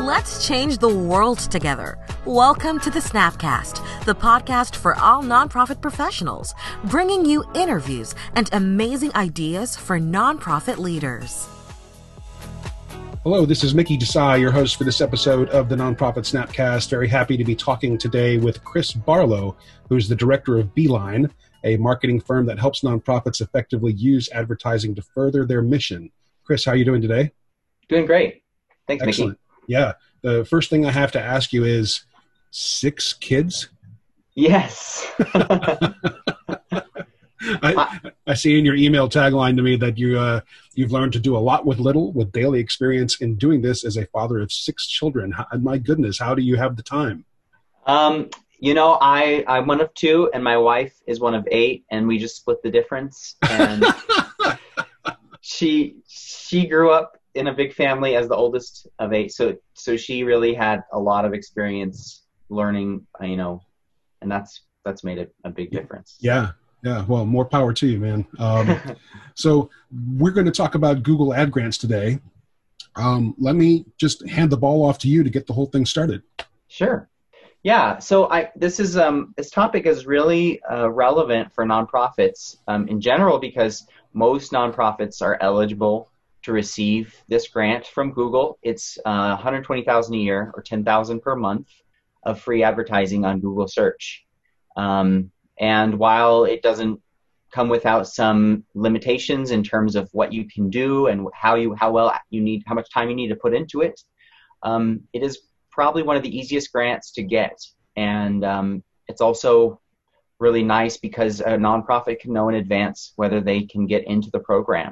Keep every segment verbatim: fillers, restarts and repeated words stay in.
Let's change the world together. Welcome to the Snapcast, the podcast for all nonprofit professionals, bringing you interviews and amazing ideas for nonprofit leaders. Hello, this is Mickey Desai, your host for this episode of the Nonprofit Snapcast. Very happy to be talking today with Chris Barlow, who's the director of Beeline, a marketing firm that helps nonprofits effectively use advertising to further their mission. Chris, how are you doing today? Doing great. Thanks, Excellent. Mickey. Yeah. The first thing I have to ask you is, six kids? Yes. I, I see in your email tagline to me that you, uh, you've learned to do a lot with little, with daily experience in doing this as a father of six children. How, my goodness, how do you have the time? Um, you know, I, I'm one of two, and my wife is one of eight, and we just split the difference. And she she grew up in a big family as the oldest of eight, so so she really had a lot of experience learning, you know, and that's that's made a, a big difference. Yeah. Yeah, well, more power to you, man. Um, so we're going to talk about Google Ad Grants today. Um, let me just hand the ball off to you to get the whole thing started. Sure. Yeah. So I this is um, this topic is really uh, relevant for nonprofits um, in general, because most nonprofits are eligible to receive this grant from Google. It's uh, one hundred twenty thousand dollars a year, or ten thousand dollars per month, of free advertising on Google search. Um, And while it doesn't come without some limitations in terms of what you can do and how you how well you need, how much time you need to put into it, um, it is probably one of the easiest grants to get. And um, it's also really nice because a nonprofit can know in advance whether they can get into the program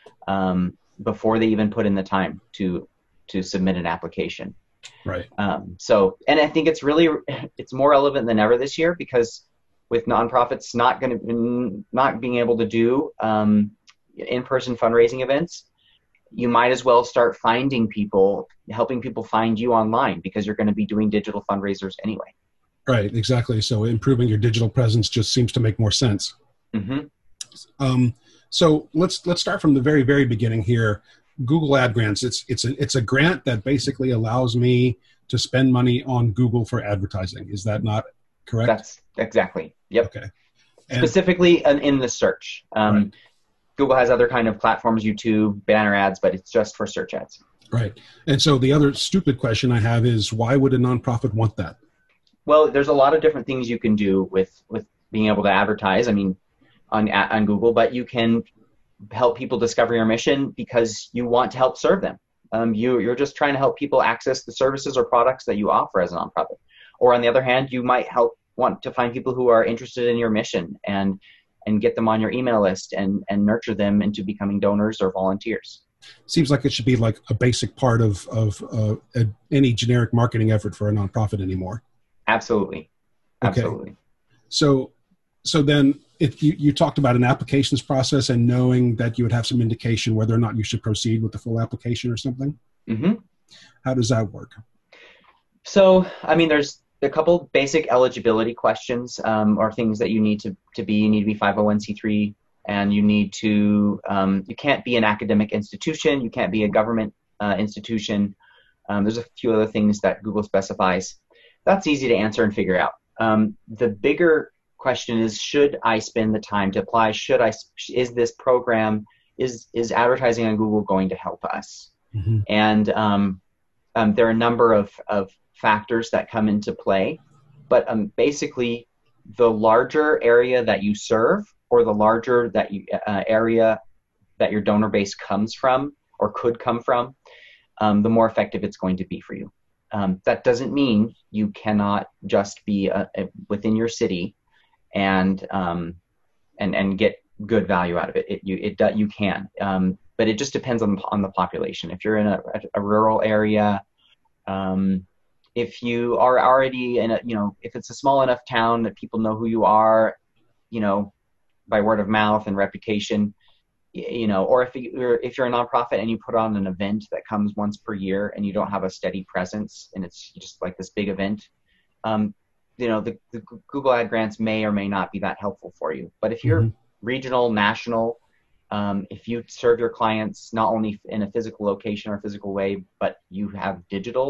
um, before they even put in the time to to submit an application. Right. Um, so, and I think it's really it's more relevant than ever this year, because with nonprofits not going to not being able to do um, in-person fundraising events, you might as well start finding people, helping people find you online, because you're going to be doing digital fundraisers anyway. Right, exactly. So improving your digital presence just seems to make more sense. Mm-hmm. Um, so let's let's start from the very very beginning here. Google Ad Grants. It's it's a it's a grant that basically allows me to spend money on Google for advertising. Is that not correct? That's exactly. Yep. Okay. And, Specifically in, in the search. Um, right. Google has other kind of platforms, YouTube, banner ads, but it's just for search ads. Right. And so the other stupid question I have is, why would a nonprofit want that? Well, there's a lot of different things you can do with, with being able to advertise, I mean, on, on Google, but you can help people discover your mission because you want to help serve them. Um, you, you're just trying to help people access the services or products that you offer as a nonprofit. Or on the other hand, you might help want to find people who are interested in your mission and and get them on your email list and and nurture them into becoming donors or volunteers. Seems like it should be like a basic part of of uh, a, any generic marketing effort for a nonprofit anymore. Absolutely, absolutely. Okay. So so then if you, you talked about an applications process and knowing that you would have some indication whether or not you should proceed with the full application or something. Mm-hmm. How does that work? So I mean, there's a couple basic eligibility questions, um, or things that you need to, to be. You need to be five oh one c three, and you need to, um, you can't be an academic institution, you can't be a government uh, institution. Um, there's a few other things that Google specifies. That's easy to answer and figure out. Um, the bigger question is, should I spend the time to apply? Should I, is this program, is, is advertising on Google going to help us? Mm-hmm. And um, um, there are a number of, of factors that come into play, but um, basically the larger area that you serve, or the larger that you, uh, area that your donor base comes from or could come from, um, the more effective it's going to be for you. Um, that doesn't mean you cannot just be a, a, within your city and um, and and get good value out of it. It you it you can, um, but it just depends on on the population. If you're in a, a rural area. Um, If you are already in a, you know, if it's a small enough town that people know who you are, you know, by word of mouth and reputation, you know, or if you're if you're a nonprofit and you put on an event that comes once per year and you don't have a steady presence and it's just like this big event, um, you know, the, the Google Ad Grants may or may not be that helpful for you. But if you're mm-hmm. regional, national, um, if you serve your clients not only in a physical location or physical way, but you have digital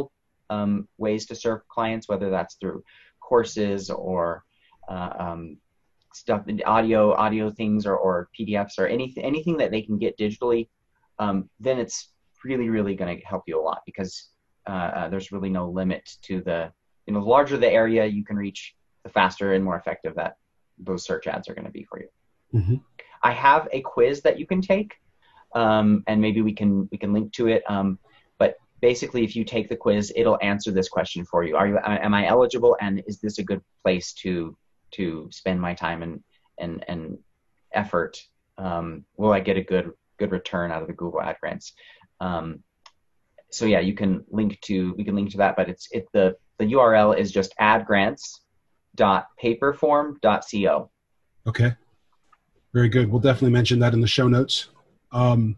um, ways to serve clients, whether that's through courses or uh, um, stuff, audio, audio things, or, or P D Fs or anything, anything that they can get digitally, um, then it's really, really going to help you a lot, because uh, uh, there's really no limit to the, you know, the larger the area you can reach, the faster and more effective that those search ads are going to be for you. Mm-hmm. I have a quiz that you can take, um, and maybe we can we can link to it. Um, but basically, if you take the quiz, it'll answer this question for you: Are you am I eligible, and is this a good place to to spend my time and and and effort? Um, will I get a good good return out of the Google Ad Grants? Um, so yeah, you can link to we can link to that, but it's it the the U R L is just adgrants dot paperform dot co. Okay. Very good. We'll definitely mention that in the show notes. Um,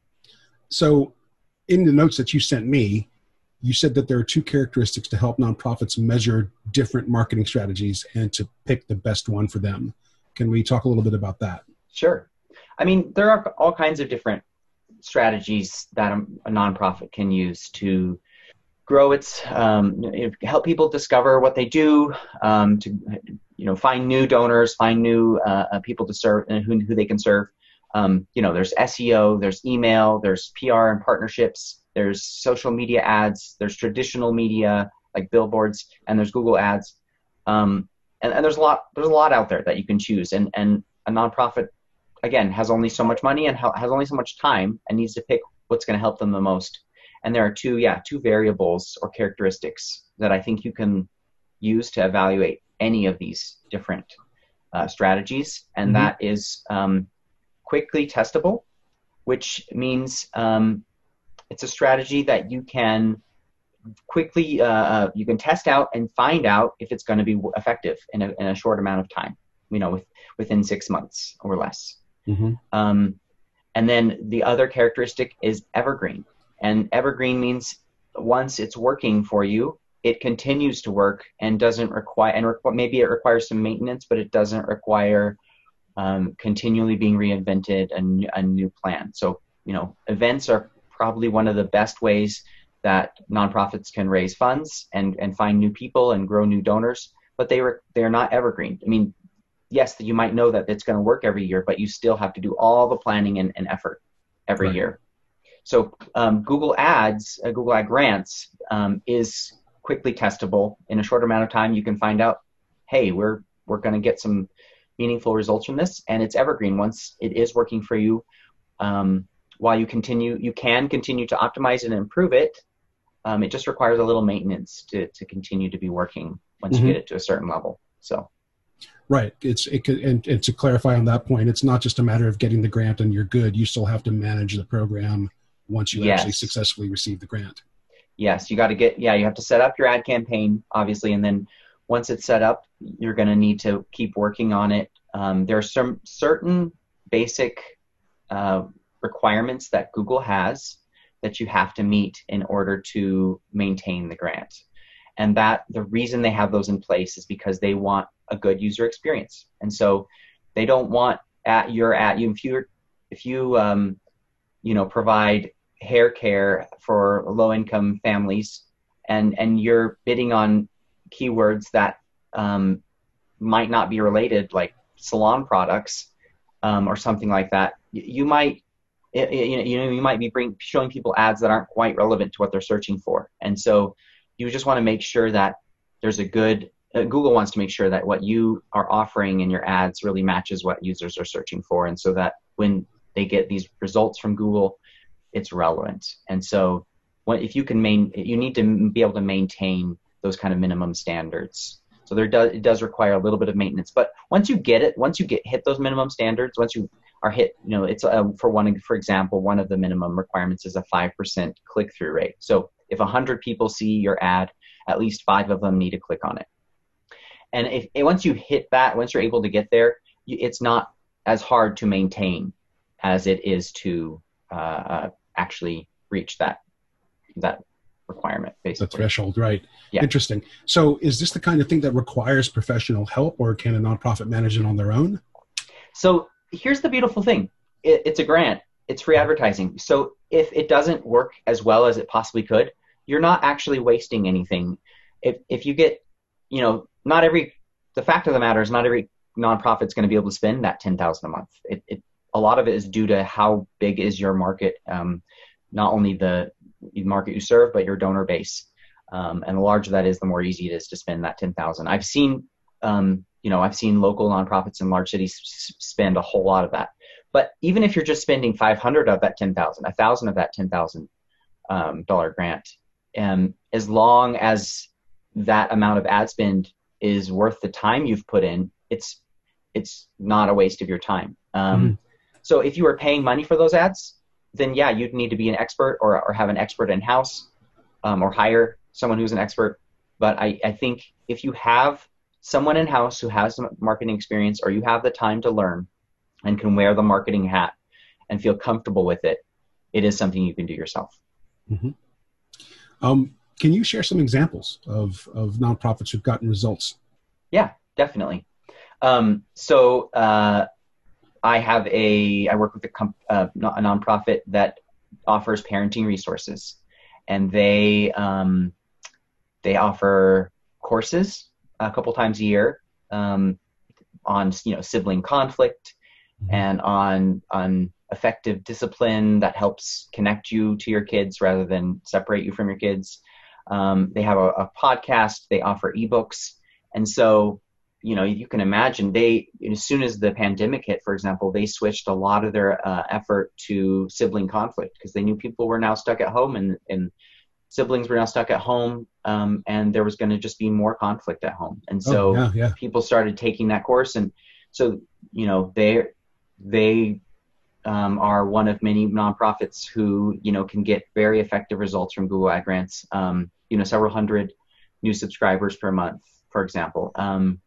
so in the notes that you sent me, you said that there are two characteristics to help nonprofits measure different marketing strategies and to pick the best one for them. Can we talk a little bit about that? Sure. I mean, there are all kinds of different strategies that a, a nonprofit can use to grow its, um, help people discover what they do, um, to you know, find new donors, find new uh, people to serve and who, who they can serve. Um, you know, there's S E O, there's email, there's P R and partnerships, there's social media ads, there's traditional media like billboards, and there's Google Ads. Um, and, and there's a lot, there's a lot out there that you can choose. And, and a nonprofit, again, has only so much money and ha- has only so much time and needs to pick what's going to help them the most. And there are two, yeah, two variables or characteristics that I think you can use to evaluate any of these different uh, strategies. And mm-hmm. that is um, quickly testable, which means um, it's a strategy that you can quickly, uh, you can test out and find out if it's going to be effective in a, in a short amount of time, you know, with, within six months or less. Mm-hmm. Um, and then the other characteristic is evergreen. And evergreen means once it's working for you, it continues to work and doesn't require, and requ- maybe it requires some maintenance, but it doesn't require um, continually being reinvented and a new plan. So, you know, events are probably one of the best ways that nonprofits can raise funds and, and find new people and grow new donors, but they were, they're not evergreen. I mean, yes, you might know that it's going to work every year, but you still have to do all the planning and, and effort every right. year. So um, Google Ads, uh, Google Ad Grants um, is quickly testable. In a short amount of time, you can find out, hey, we're we're going to get some meaningful results from this, and it's evergreen. Once it is working for you, um, while you continue, you can continue to optimize it and improve it. Um, it just requires a little maintenance to to continue to be working once mm-hmm. you get it to a certain level. So. Right. It's it could, and, and to clarify on that point, it's not just a matter of getting the grant and you're good. You still have to manage the program once you yes. actually successfully receive the grant. Yes, you got to get, yeah, you have to set up your ad campaign, obviously, and then once it's set up, you're going to need to keep working on it. Um, there are some certain basic uh, requirements that Google has that you have to meet in order to maintain the grant. And that the reason they have those in place is because they want a good user experience. And so they don't want at your at you if you if you um, you know provide hair care for low-income families, and and you're bidding on keywords that um, might not be related, like salon products um, or something like that. You, you might it, it, you know you might be bring, showing people ads that aren't quite relevant to what they're searching for, and so you just want to make sure that there's a good uh, Google wants to make sure that what you are offering in your ads really matches what users are searching for, and so that when they get these results from Google, it's relevant. And so when, if you can main, you need to be able to maintain those kind of minimum standards. So there does, it does require a little bit of maintenance, but once you get it, once you get hit those minimum standards, once you are hit, you know, it's uh, for one, for example, one of the minimum requirements is a five percent click-through rate. So if a hundred people see your ad, at least five of them need to click on it. And if and once you hit that, once you're able to get there, you, it's not as hard to maintain as it is to uh, uh, actually reach that that requirement, basically. The threshold, right. Yeah. Interesting. So is this the kind of thing that requires professional help, or can a nonprofit manage it on their own? So here's the beautiful thing. It, it's a grant. It's free advertising. So if it doesn't work as well as it possibly could, you're not actually wasting anything. If if you get, you know, not every, the fact of the matter is not every nonprofit's going to be able to spend that ten thousand a month. It, it a lot of it is due to how big is your market, um, not only the market you serve, but your donor base. Um, and the larger that is, the more easy it is to spend that ten thousand. I've seen, um, you know, I've seen local nonprofits in large cities s- spend a whole lot of that. But even if you're just spending five hundred of that ten thousand, a thousand of that ten thousand um, dollar grant, um, as long as that amount of ad spend is worth the time you've put in, it's it's not a waste of your time. Um, mm-hmm. So if you are paying money for those ads, then yeah, you'd need to be an expert or, or have an expert in-house, um, or hire someone who's an expert. But I, I think if you have someone in-house who has some marketing experience, or you have the time to learn and can wear the marketing hat and feel comfortable with it, it is something you can do yourself. Mm-hmm. Um, can you share some examples of, of nonprofits who've gotten results? Yeah, definitely. Um, so uh, I have a, I work with a, comp, uh, a nonprofit that offers parenting resources, and they um, they offer courses a couple times a year um, on, you know, sibling conflict, mm-hmm. and on on effective discipline that helps connect you to your kids rather than separate you from your kids. Um, they have a, a podcast. They offer ebooks, and so, you know, you can imagine they, as soon as the pandemic hit, for example, they switched a lot of their uh, effort to sibling conflict, because they knew people were now stuck at home, and, and siblings were now stuck at home, um, and there was going to just be more conflict at home. And so oh, yeah, yeah. people started taking that course. And so, you know, they, they um, are one of many nonprofits who, you know, can get very effective results from Google Ad Grants, um, you know, several hundred new subscribers per month, for example. Um,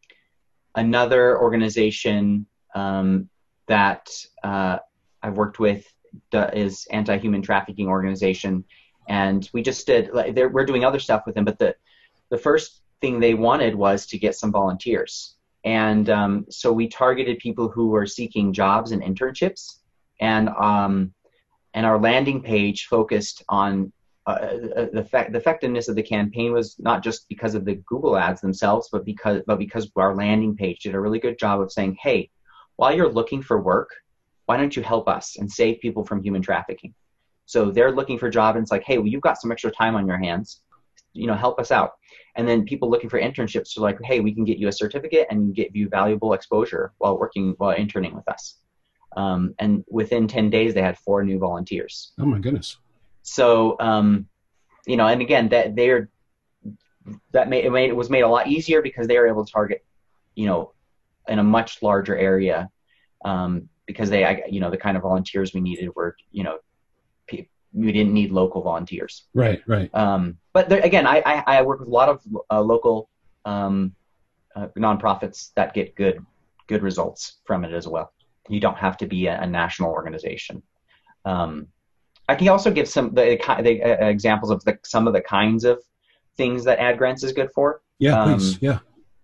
Another organization um, that uh, I've worked with is Anti-Human Trafficking Organization, and we just did. Like, we're doing other stuff with them, but the the first thing they wanted was to get some volunteers, and um, so we targeted people who were seeking jobs and internships, and um, and our landing page focused on Uh, the, fact, the effectiveness of the campaign was not just because of the Google ads themselves, but because but because our landing page did a really good job of saying, hey, while you're looking for work, why don't you help us and save people from human trafficking? So they're looking for a job, and it's like, hey, well, you've got some extra time on your hands, you know, help us out. And then people looking for internships are like, hey, we can get you a certificate and get you valuable exposure while working, while interning with us. Um, and within ten days, they had four new volunteers. Oh my goodness. So, um, you know, and again, that they're, that made it, made it was made a lot easier because they were able to target, you know, in a much larger area, um, because they, I, you know, the kind of volunteers we needed were, you know, pe- we didn't need local volunteers. Right, right. Um, but there, again, I, I, I work with a lot of uh, local um, uh, nonprofits that get good, good results from it as well. You don't have to be a, a national organization. Um, I can also give some the, the uh, examples of the, some of the kinds of things that Ad Grants is good for. Yeah, um, please. Yeah.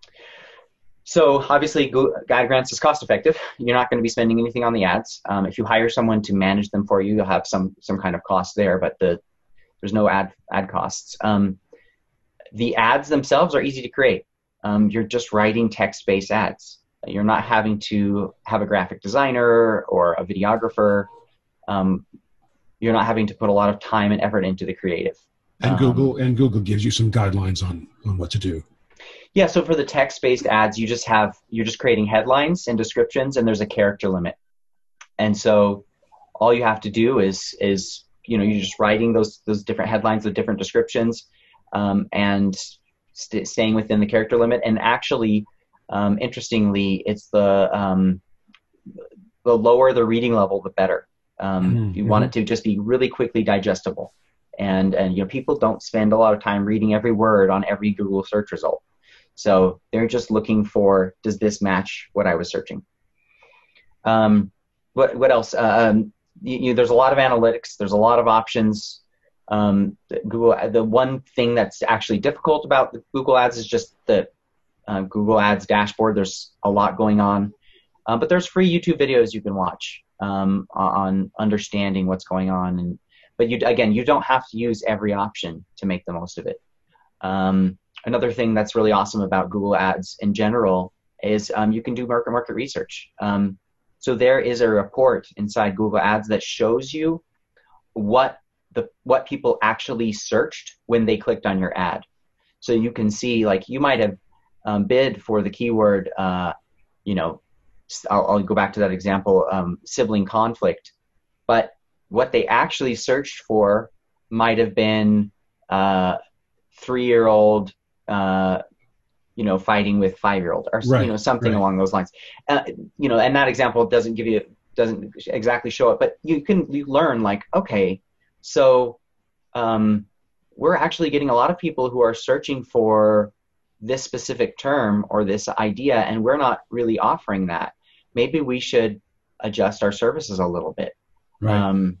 So obviously, Google, Ad Grants is cost effective. You're not going to be spending anything on the ads. Um, if you hire someone to manage them for you, you'll have some some kind of cost there, but the there's no ad ad costs. Um, the ads themselves are easy to create. Um, you're just writing text-based ads. You're not having to have a graphic designer or a videographer. Um, You're not having to put a lot of time and effort into the creative. And um, Google and Google gives you some guidelines on, on what to do. Yeah, so for the text-based ads, you just have you're just creating headlines and descriptions, and there's a character limit. And so all you have to do is is you know you're just writing those those different headlines with different descriptions, um, and st- staying within the character limit. And actually, um, interestingly, it's the um, the lower the reading level, the better. Um, mm-hmm. You want it to just be really quickly digestible, and and you know people don't spend a lot of time reading every word on every Google search result, so they're just looking for, does this match what I was searching? Um, what what else? Um, you, you, there's a lot of analytics. There's a lot of options. Um, Google. The one thing that's actually difficult about the Google Ads is just the uh, Google Ads dashboard. There's a lot going on, um, but there's free YouTube videos you can watch Um, on understanding what's going on. And but you again, you don't have to use every option to make the most of it. Um, another thing that's really awesome about Google Ads in general is um, you can do market market research. Um, so there is a report inside Google Ads that shows you what the what people actually searched when they clicked on your ad. So you can see, like, you might have um, bid for the keyword, uh, you know, I'll, I'll go back to that example, um, sibling conflict, but what they actually searched for might have been uh, three-year-old, uh, you know, fighting with five-year-old, or right, you know, something right. along those lines. Uh, you know, and that example doesn't give you, doesn't exactly show it, but you can you learn, like, okay, so um, we're actually getting a lot of people who are searching for this specific term or this idea, and we're not really offering that. Maybe we should adjust our services a little bit. Right. Um,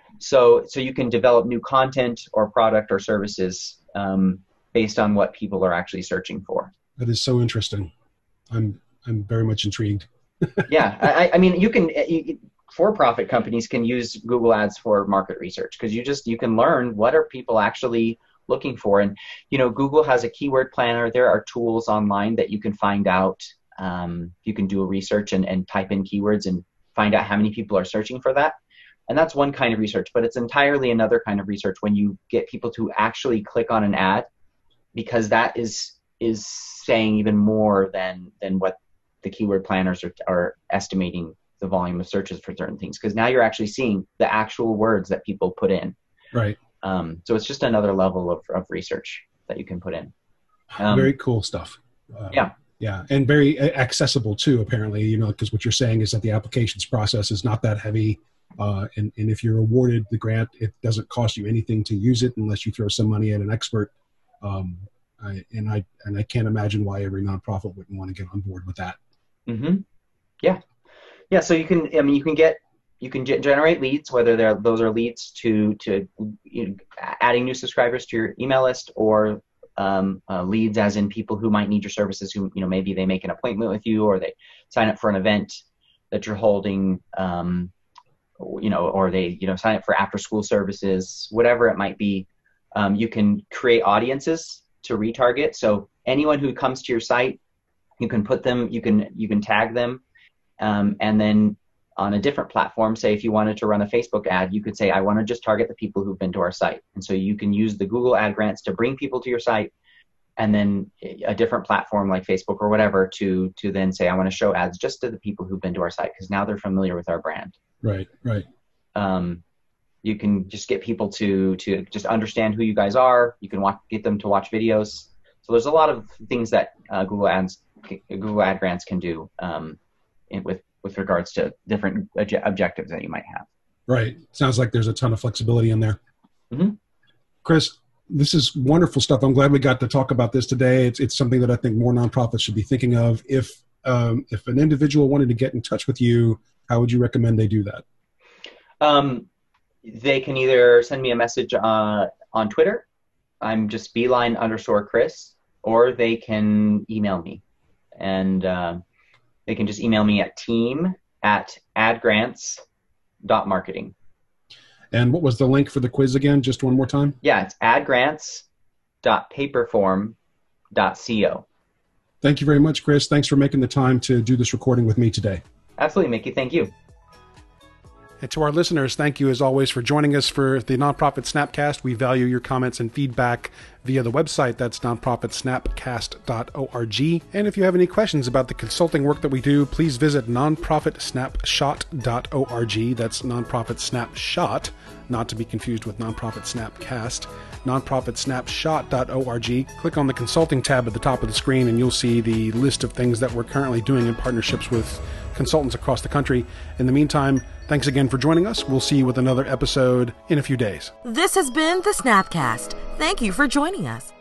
so, so you can develop new content or product or services um, based on what people are actually searching for. That is so interesting. I'm I'm very much intrigued. Yeah, I, I mean, you can you, for-profit companies can use Google Ads for market research, because you just you can learn what are people actually looking for. And you know, Google has a keyword planner. There are tools online that you can find out. Um, you can do a research and, and type in keywords and find out how many people are searching for that. And that's one kind of research, but it's entirely another kind of research when you get people to actually click on an ad, because that is is saying even more than than what the keyword planners are, are estimating the volume of searches for certain things, because now you're actually seeing the actual words that people put in. Right. Um, so it's just another level of, of research that you can put in. Um, very cool stuff. Uh, yeah. Yeah. And very accessible too, apparently, you know, because what you're saying is that the applications process is not that heavy. Uh, and, and if you're awarded the grant, it doesn't cost you anything to use it unless you throw some money at an expert. Um, I, and I and I can't imagine why every nonprofit wouldn't want to get on board with that. Mm-hmm. Yeah. Yeah. So you can, I mean, you can get, you can ge- generate leads, whether they're, those are leads to, to you know, adding new subscribers to your email list, or um, uh, leads as in people who might need your services, who, you know, maybe they make an appointment with you, or they sign up for an event that you're holding, um, you know, or they, you know, sign up for after school services, whatever it might be. Um, you can create audiences to retarget. So anyone who comes to your site, you can put them, you can, you can tag them. Um, and then on a different platform, say if you wanted to run a Facebook ad, you could say, I want to just target the people who've been to our site. And so you can use the Google Ad Grants to bring people to your site, and then a different platform like Facebook or whatever to, to then say, I want to show ads just to the people who've been to our site, because now they're familiar with our brand. Right, right. Um, you can just get people to, to just understand who you guys are. You can watch, get them to watch videos. So there's a lot of things that uh, Google Ads, Google Ad Grants can do um, in, with, with regards to different obje- objectives that you might have. Right. Sounds like there's a ton of flexibility in there. Mm-hmm. Chris, this is wonderful stuff. I'm glad we got to talk about this today. It's it's something that I think more nonprofits should be thinking of. If um, if an individual wanted to get in touch with you, how would you recommend they do that? Um, they can either send me a message uh, on Twitter. I'm just beeline underscore Chris, or they can email me. And uh, they can just email me at team at adgrants.marketing. And what was the link for the quiz again? Just one more time? Yeah, it's adgrants.paperform dot co. Thank you very much, Chris. Thanks for making the time to do this recording with me today. Absolutely, Mickey. Thank you. And to our listeners, thank you as always for joining us for the Nonprofit Snapcast. We value your comments and feedback via the website. That's nonprofit snapcast dot org. And if you have any questions about the consulting work that we do, please visit nonprofit snapshot dot org. That's Nonprofit Snapshot, not to be confused with Nonprofit Snapcast. nonprofit snapshot dot org. Click on the consulting tab at the top of the screen and you'll see the list of things that we're currently doing in partnerships with consultants across the country. In the meantime, thanks again for joining us. We'll see you with another episode in a few days. This has been the Snapcast. Thank you for joining us.